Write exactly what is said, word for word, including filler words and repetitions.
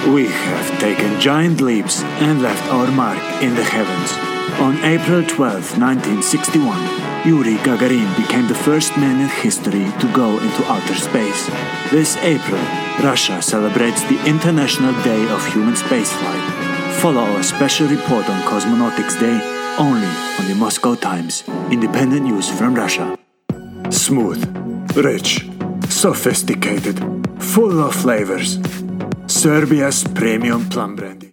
We have taken giant leaps and left our mark in the heavens. On April twelfth, nineteen sixty-one, Yuri Gagarin became the first man in history to go into outer space. This April, Russia celebrates the International Day of Human Spaceflight. Follow our special report on Cosmonautics Day only on the Moscow Times, independent news from Russia. Smooth, rich, sophisticated, full of flavors. Serbia's premium plum brandy.